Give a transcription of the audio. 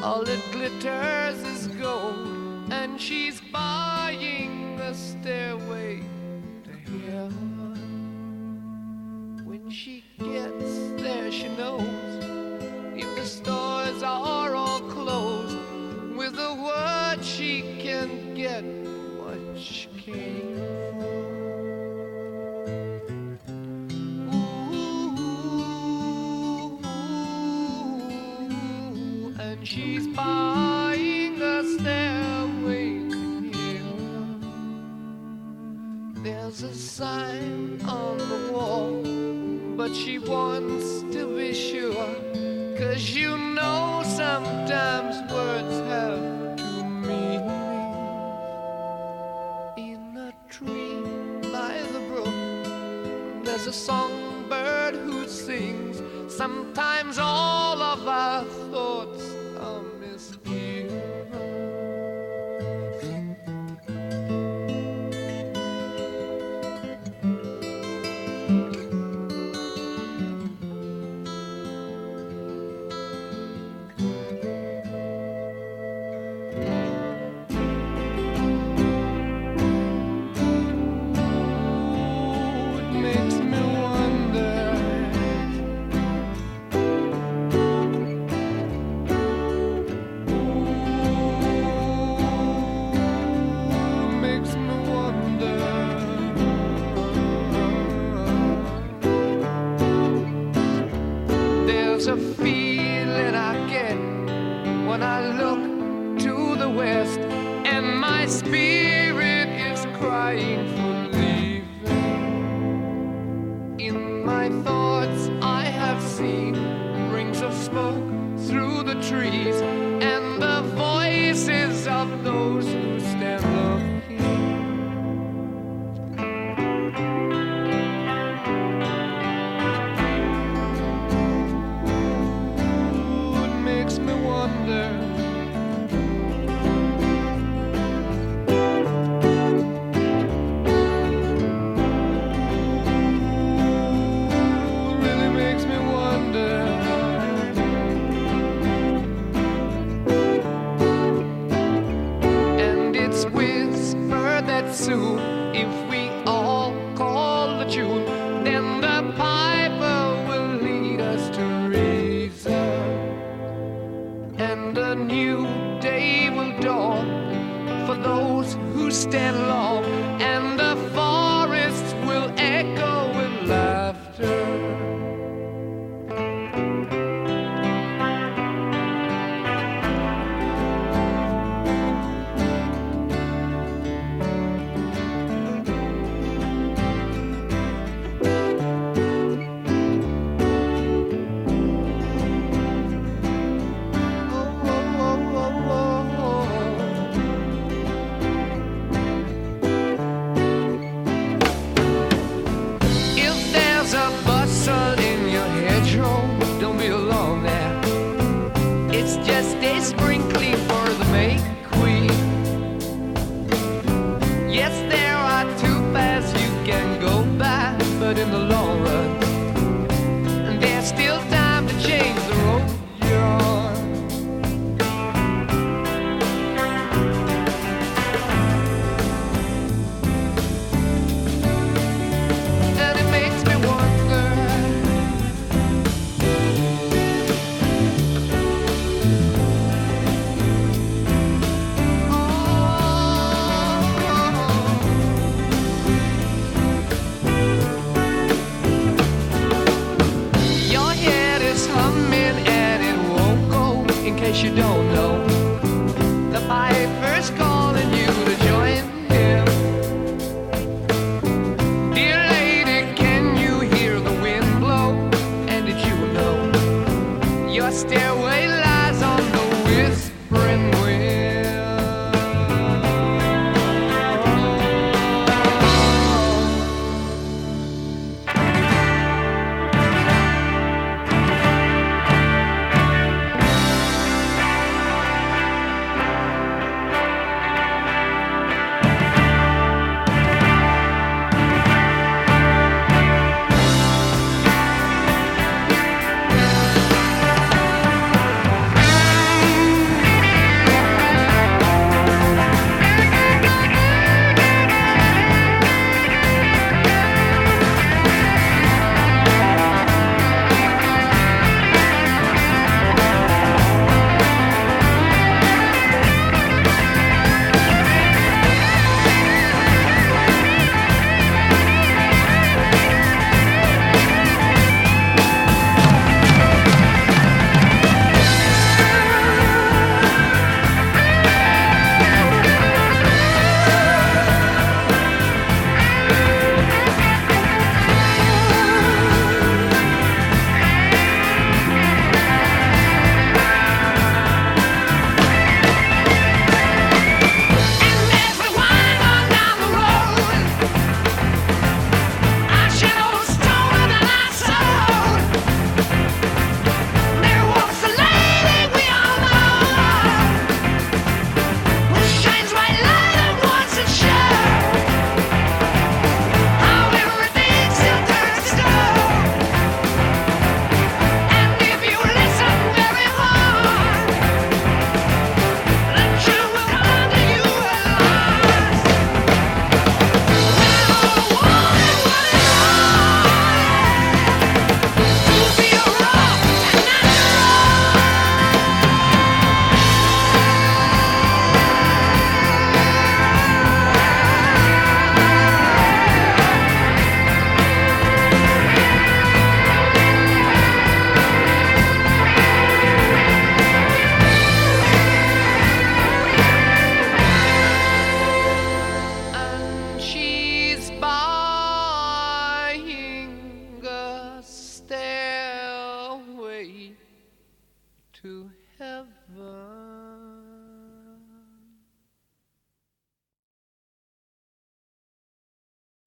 All it glitters is gold, and she's buying a stairway to heaven. When she gets there, she knows if the stores are all closed, with a word she can get what she came for. She's buying a stairway to heaven. There's a sign on the wall, but she wants to be sure, 'cause you know sometimes words have two meanings. In a tree by the brook, there's a songbird who sings. Sometimes all of our thoughts are misgiven. There's a feeling I get when I look to the west, and my spirit is crying for leaving. In my thoughts I have seen rings of smoke through the trees, and the voices of those who stand looking. Soon, if we all call the tune, then the piper will lead us to reason, and a new day will dawn for those who stand long, and the forests will echo with laughter. Don't be alone there. It's just a sprinkling for the May Queen. Yes, there are two paths you can go by, but in the long run, there's still time to change the road you're on. And it makes me wonder, you don't